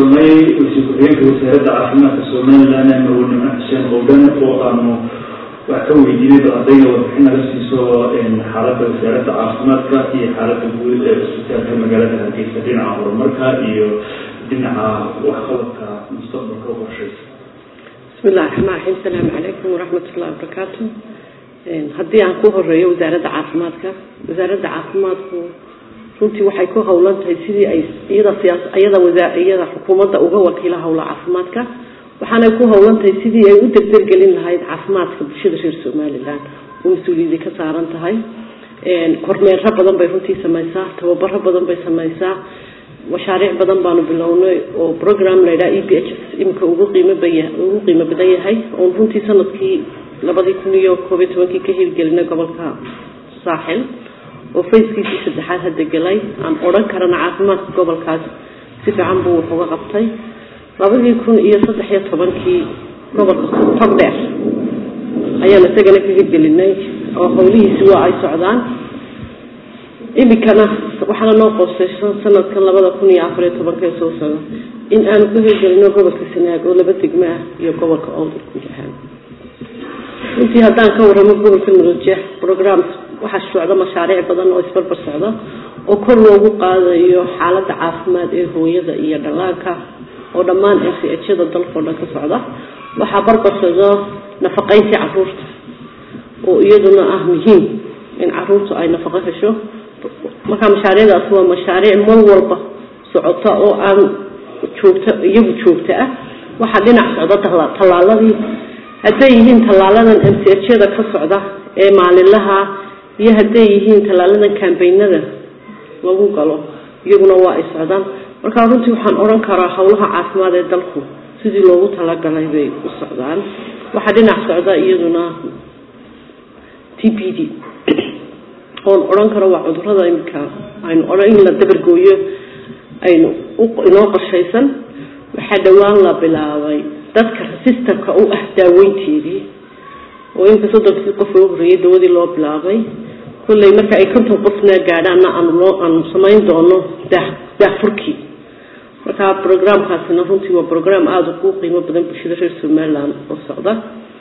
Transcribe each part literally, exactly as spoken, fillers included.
kulmay wasiirka wasaaradda caafimaadka Soomaaliland Marwada Xuseen Qowdan oo aanu wax ka weydiinay ardayda warbixin naga siiso xaaladda wasaaradda caafimaadka iyo xaaladda guud ee isbitaalka magaalada Hargeysa dhinaca horumarka iyo dhinaca waxqabadka mustaqbalka qorshaysan. bismillaah raxmaan raxiim. Assalaamu calaykum waraxmatullaahi wabarakaatuh. haddii aan ku horeeyo wasaaradda caafimaadka wasaaradda caafimaadku runtii waxay ku howlan tahay sidii ay iyada siyaas iyada wasaariyada xukuumadda uga wakiila howla caafimaadka waxaana ku howlan tahay sidii ay u degdeggelin lahayd caafimaadka bulshada reer Soomaaliland oo mas'uuliyad ka saaran tahay een kormeer badan bay runtii samaysaa tababar badan bay samaysaa mashaariic badan baanu bilownay oo program la yiraahdo E P H S imka ugu qiimo badan ugu qiimo badan yahay oo runtii sanadkii labadii kun iyo koob iyo toban ka hirgelinay gobolka Saaxil oo fayskiisii saddexaad hadda galay aan oran karana caafimaadka gobolkaas si fiican buu uga qabtay labadii kun iyo saddex iyo toban gobolka Togdheer ayaan isagana ka hirgelinay oo howlihiisu waa ay socdaan imikana waxaana noo qorsaysan sanadkan labada kun iyo afar iyo toban soo socda in aan ku hirgelino gobolka Sanaag oo laba degmo ah iyo gobolka Awdal ku yahay intii haddaan ka warramo gobolka Murujeex programs waxaa socda mashaariic badan oo isbarbar socda oo kor loogu qaadayo xaaladda caafimaad ee hooyada iyo dhallaanka oo dhammaan M C H-da dalka oo dhan ka socda waxaa barbar socda nafaqeynta carruurta oo iyaduna ah muhiim in carruurtu ay nafaqo hesho marka mashaariicdaas waa mashaariic mar walba socota oo aan joogto iyagu joogto ah waxaa dhinac socda tallaaladii hadday yihiin tallaaladan M C H-da ka socda ee maalinlaha iyo hadday yihiin tallaaladan campaign-nada lagu galo iyaguna waa ay socdaan marka runtii waxaan oran karaa howlaha caafimaad ee dalku sidii loogu talagalay bay u socdaan waxaa dhinac socda iyaduna T B D oo oran karo waa cudurrada imika aynu oran in la dabargooyo aynu inoo qorshaysan waxaa dhawaan la bilaabay dadka systemka u ah daaweynteedii oo inta soddon qof oo horeeyay dawadii loo bilaabay kullay marka ay konton qofna gaadhaan aan loo aan samayn doono daafurkii marka programkaasina runtii waa program aad u qiimo badan bulshada reer Soomaaliland oo socda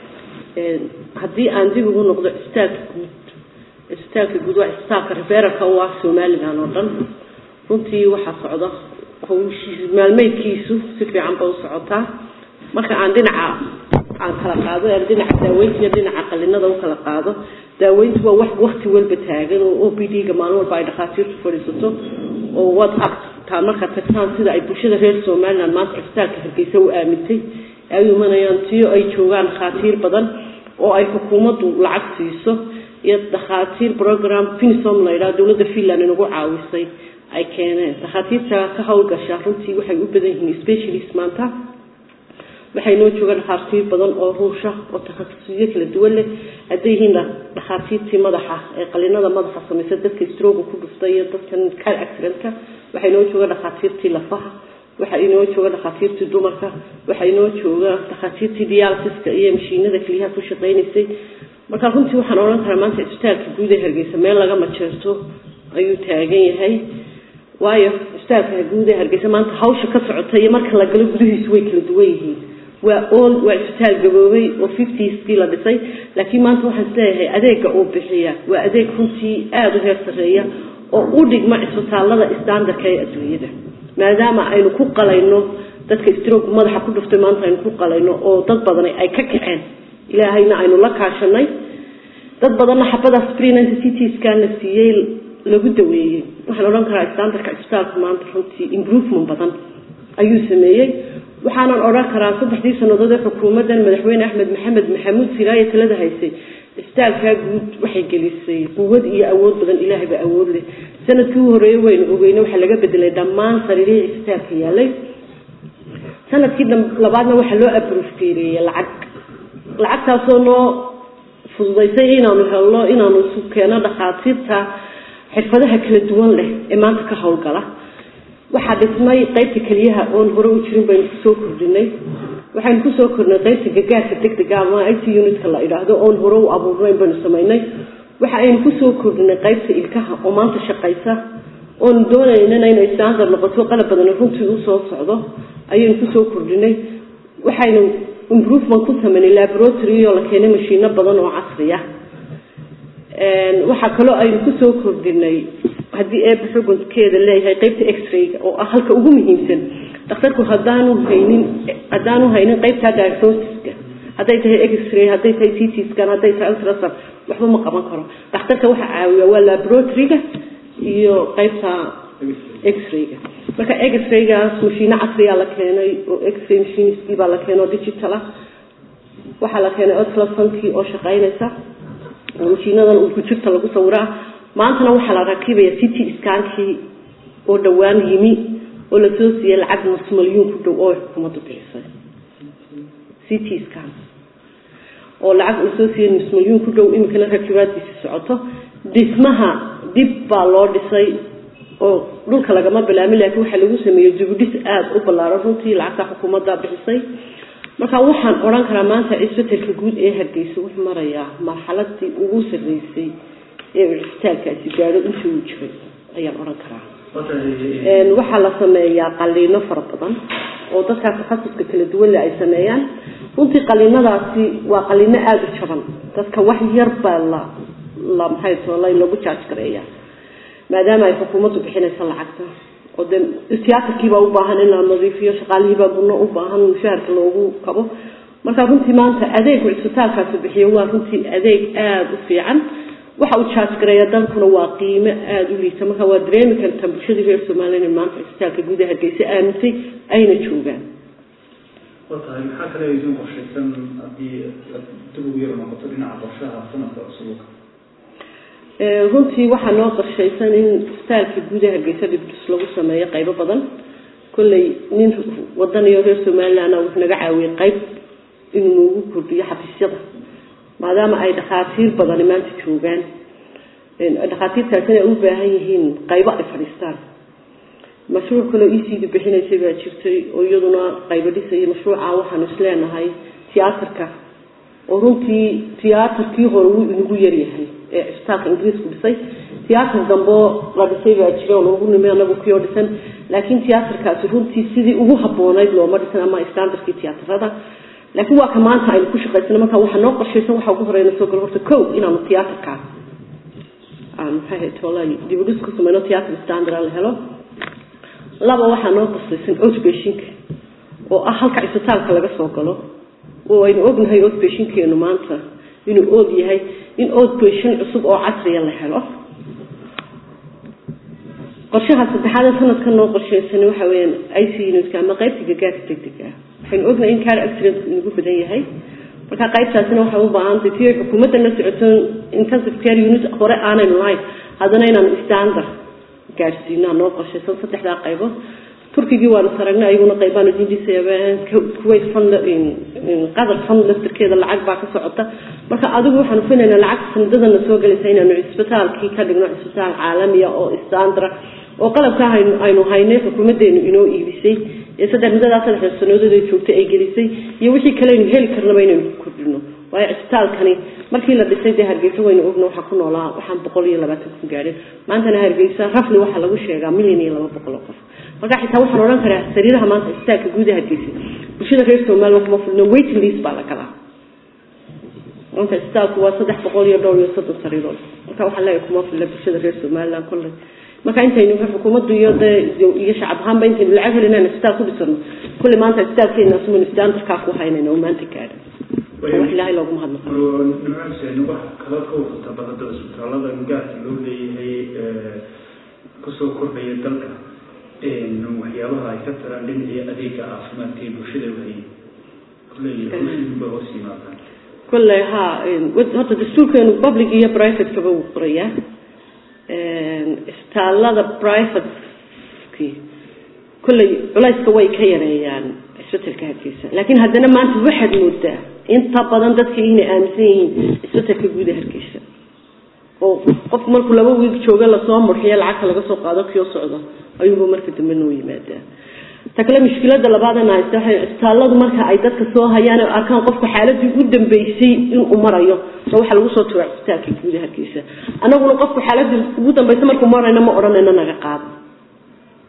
ee haddii aan dib ugu noqdo istaagka guud istaagka guud waa istaagka referalka oo ah Soomaaliland oo dhan runtii waxa socda howshiisa maalmeedkiisu si fiican baa u socotaa marka aan dhinaca aan kala qaado aan dhinaca daaweynta iyo dhinaca qalinada u kala qaado daaweyntu waa wax waqti walba taagan oo O P D-ga maalin walba ay dhaqaatiirtu fadhiisato oo WhatsApp ta marka tagtaan sida ay bulshada reer Soomaaliland maanta istaagka Hargeysa u aamintay ay umanayaan tiyo ay joogaan dhaqaatiir badan oo ay xukuumaddu lacag siiso iyo dhaqaatiir program Finsom la yiraahdo dawladda Finland inagu caawisay ay keeneen dhaqaatiirta ka hawlgasha runtii waxay u badan yihiin specialist maanta waxay noo joogaan dhaqaatiir badan oo ruusha oo takhasusyo kala duwan leh hadday yihiin dhaqaatiirtii madaxa ee qalinada madaxa samaysa dadka stroke ku dhuftay iyo dadkan car accident-ka waxay noo joogaan dhaqaatiirtii lafaha waxay noo joogaan dhaqaatiirtii dumarka waxay noo joogaan dhaqaatiirtii dialysis-ka iyo mashiinada kaliya ku shaqeynaysay marka runtii waxaan oran karaa maanta isbitaalka guud ee Hargeysa meel laga majeerto ayuu taagan yahay waayo isbitaalka guud ee Hargeysa maanta hawsha ka socota iyo marka la galo gudihiisa way kala duwan yihiin waa all waa isbitaal gaboobay oo fifties la dhisay laakiin maanta waxaan leeyahay adeega uu bixiya waa adeeg runtii aad u heer sareeya oo u dhigma isbitaalada standardka ee adduunyada maadaama aynu ku qalayno dadka stroke madaxa ku dhuftay maanta aynu ku qalayno oo dad badan ay ka kaceen ilaahayna aynu la kaashanay dad badan xabada prenatal C T scan la siiyay lagu daweeyay waxaan oran karaa standardka isbitaalka maanta runtii improvement badan ayuu sameeyay waxaan oran karaa saddexdii sanadood ee xukuumaddan madaxweyne Axmed Maxamed Maxamuud Siraaye talada haysay isbitaalka guud waxay gelisay quwad iyo awood badan ilaahay ba awood leh sanadkii hore weyn ogeeyna waxa laga bedelay dhammaan sariirihii isbitaalka yaalay sanadkii labaadna waxa loo approve gareeyay lacag lacagtaasoo noo fududaysay inaanu helno inaanu isu keeno dhaqaatiirta xirfadaha kala duwan leh ee maanta ka hawlgala waxa dhismay qaybta kaliyaha oo hore u jirin baynu ku soo kordhinay waxaan ku soo kordhinay qaybta gargaarka degdega ama I C U unit-ka la yiraahdo oo hore u abuurnay baynu sameynay waxa aynu ku soo kordhinay qaybta ilkaha oo maanta shaqaysa oo doonayna inay standard noqoto qalab badan runtii u soo socdo ayaan ku soo kordhinay waxaynu improvement ku sameynay laboratory oo la keenay mashiino badan oo casri ah een waxa kale aynu ku soo kordhinay hadii ay xukunkeeda leeyahay qaybta x-ray oo ah halka ugu muhiimsan dhakhtarku hadaanu haynin hadaanu haynin qaybta diagnostics haday tahay x-ray haday tahay C T scan haday tahay ultrasound waxba ma qaban karo dhakhtarka waxa caawiya waa laboratory-ga iyo qaybta x-ray marka x-ray-ga mashiino casri ah la keenay oo x-ray machines baa la keenay digital ah waxa la keenay ultrasound-kii oo shaqeynaysa mashiinadan uu ku jirta lagu sawiraa maantana waxa la rakibaya C T scan-kii oo dhawaan yimi oo la soo siiyay lacag nus milyan ku dhow oo xukuumaddu bixisay C T scan oo lacag uu soo siiyay nus milyan ku dhow imkana rakibaadkiisa socoto dhismaha dib baa loo dhisay oo dhulka laga ma bilaabin laakiin waxa lagu sameeyay dibudhis aad u ballaaran runtii lacagta xukuumadda bixisay marka waxaan oran karaa maanta isbeddelka guud ee Hargeysa wuxuu marayaa marxaladii ugu sareysay ee isbitaalkaasi gaaro intuu jiray ayaan oran karaa een waxa la sameeyaa qaliino fara badan oo dadka takhasuska kala duwan ay sameeyaan runtii qaliinadaasi waa qaliino aad u jaban dadka wax yar baa la la maxay toolay lagu charge gareeyaa maadaama ay xukuumaddu bixinayso lacagta oo dan istiyaaqkiiba u baahan in la nadiifiyo shaqaalihiiba bunno u baahan mushaharka loogu kabo marka runtii maanta adeeg isbitaalkaasi bixiyo waa runtii adeeg aad u fiican waxa uu charge gareeyaa dalkuna waa qiimo aad u liita marka waa dareemi kartaa bulshada reer Soomaaliya maanta isbitaalka gudaha Hargeysa aamintay ayna joogaan waxa maxaa kale ay idin qorshaysan hadii dib u yar noqoto dhinaca qorshaha sanadka cusub ee runtii waxa loo qorshaysan in isbitaalka gudaha Hargeysa dib lagu sameeyo qaybo badan kullay nin wadan iyo reer Soomaaliya wuxuu naga caawiyay qayb inuu ugu kordhiyo xafiisyada maadaama ay dhaqaatiir badan maanta joogaan in dhaqaatiirtaasina u baahan yihiin qaybo ay fadhiistaan mashruuc kale E C D bixinaysay baa jirtay oo iyaduna qaybo dhisay mashruuca waxaan isleenahay tiyaatarka oo runtii tiyaatarkii hore uu inagu yar yahay ee isbitaalka Ingiriisku dhisay tiyaatar dambo la dhisay baa jiray oo lagu nimay anagu ku dhisan laakiin tiyaatarkaasi runtii sidii ugu habboonayd looma dhisan ama standardkii tiyaatarada laakiin waa kamaanta ay ku shaqeysana marka waxa noo qorshaysan waxa ugu horeeyna soo gal horta kow inaanu tiyaatarka aan maxay toolay dibudhis ku sameeyno tiyaatar standard la helo laba waxa noo qorshaysan outpatient oo ah halka isbitaalka laga soo galo oo aynu ognahay outpatient-keenu maanta inuu og yahay in outpatient cusub oo casri ah la helo qorshaha saddexaad sanadkan noo qorshaysan waxa weeyaan I C U-ka ama qaybta gaarka degdega waxaan ognahay in car accident ugu badan yahay marka qaybtaasina waxa u baahan tahay xukuumadda la socoto intensive care unit hore aanay lahayn hadana inaan standard gaarsiino noo qorshaysan saddexda qaybood turkiga waan saragnay ayaguna qaybaan u diidisayeen Kuwait fund in qadar fund laftirkeeda lacag baa ka socota marka adigu waxaan filaynaa lacag sanadada soo galisay inaan isbitaalkii ka dhigno isbitaal caalami ah oo standard oo qalabka aynu haynay xukuumadeenu inoo iibisay ee saddex mudada saddex sanadood ay joogtay ay gelisay iyo wixii kale in heli karnaba inaan ku kordhino way isbitaalkani markii la dhisay de Hargeysa waynu ogno waxa ku noolaa waxaan boqol iyo labaatan ku gaaray maantana Hargeysa rafli waxa lagu sheegaa milyan iyo laba boqol qof marka xitaa waxaan oran karaa sariiraha maanta isbitaalka gudaha Hargeysa bulshada reer Soomaaliya kuma fulno waiting list baa la kala maanta isbitaalku waa saddex boqol iyo dhowr iyo soddon sariirood marka waxa la kuma fulno bulshada reer Soomaaliya kulli marka intaynu xukuumaddu iyo iyo shacab ahaanba intaynu lacag helinayna isbitaal ku dhisano kulli maanta isbitaalkeena suman standardka ku haynayna maanta kaada wax ilaahay loogu mahadnaqo nimcaysan wax kala ka wada badada isbitaalada gaarka loo leeyahay ku soo kordhaya dalka in waxyaabaha ay ka taraan dhinaca adeegga caafimaadka ee bulshada wariye kulli bulshada oo simaadaan kulli ha horta dastuurkeenu public iyo private ka buu qoraya isbitaalada private ki kulli culayska way ka yareeyaan isbitaalka Hargeysa laakiin haddana maanta waxaad moodaa inta badan dadka inay aaminsan yihiin isbitaalka gudaha Hargeysa oo qof markuu laba wiig jooga la soo murxiyo lacag laga soo qaado kiyo socdo ayuu markii dambe noo yimaadaa takala mushkilada labaadna ay tahay isbitaaladu marka ay dadka soo hayaan arkaan qofku xaaladii ugu dambeysay in uu marayo waxa lagu soo tuuray isbitaalka gudaha Hargeysa anaguna qofku xaaladii ugu dambeysay markuu marayna ma oranayna naga qaad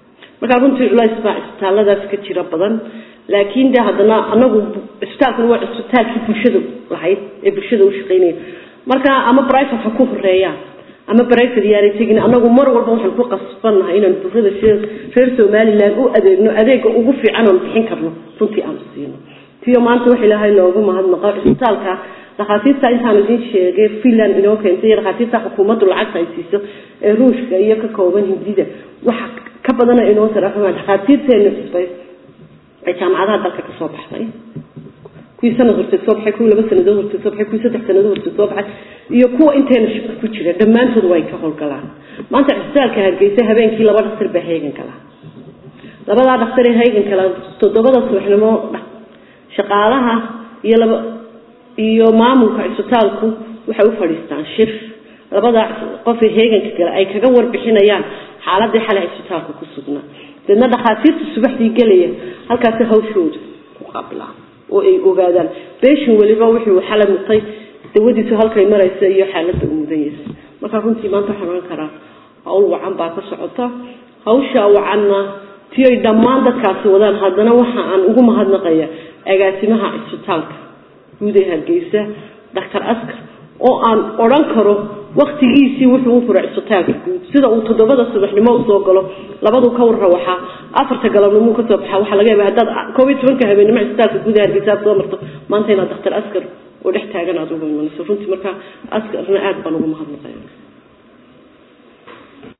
marka runtii la isbaa isbitaaladaas ka jira badan laakiin de hadana anagu isbitaalkan waa isbitaalkii bulshada lahayd ee bulshada u shaqeynay marka ama private ha ku horeeyaan ama private yaaritigin anagu mar walba waxaan ku qasbanahay inaan bulshada reer Soomaaliland u adeegno adeega ugu fiican oo bixin karno runtii aan siino tiyo maanta wax ilaahay loogu mahadnaqo isbitaalka dhaqaatiirta intaan idin sheegay Finland inoo keentay dhaqaatiirta xukuumaddu lacag ay siiso ee Ruushka iyo ka kooban Hindida waxa ka badan inoo sarafaan dhaqaatiirteena isbay ay jaamacadaha dalka ka soo baxday kuwii sanad horta soo baxay kuwii laba sanad horta soo baxay kuwii saddex sanad horta soo baxay iyo kuwa inteena shaqo ku jira dhamaantood way ka howlgalaan maanta isbitaalka Hargeysa habeenkii laba dhakhtar baa heegan kala labada dhakhtar ee heegan kala todobada subaxnimo shaqaalaha iyo laba iyo maamulka isbitaalku waxay u fadhiistaan shir labada qof ee heeganka kale ay kaga warbixinayaan xaaladda xalay isbitaalka ku sugnaa dadna dhaqaatiirta subaxdii galaya halkaas hawshooda ku qablaan oo ay ogaadaan patient waliba wuxuu xalay mutay dawadiisu halkay maraysa iyo xaaladda uu mudanaysa marka runtii maanta waxaan oran karaa hawl wacan baa ka socota hawsha wacanna tii dhammaan dadkaasi wadaan haddana waxa aan ugu mahadnaqaya agaasimaha isbitaalka guud ee Hargeysa Doctor Askar oo aan oran karo waqtigiisii wuxuu u furay isbitaalka guud sida uu todobada subaxnimo soo galo labadu ka war waxa afarta galabnimo ka soo baxa waxa laga yaabaa dad covid toban habeenimo isbitaalka guud ee Hargeysa soo marto maanta ina Doctor Askar oo dhex taagan aad ugu imanayso runtii marka Askarna aad baan ugu mahadnaqayaa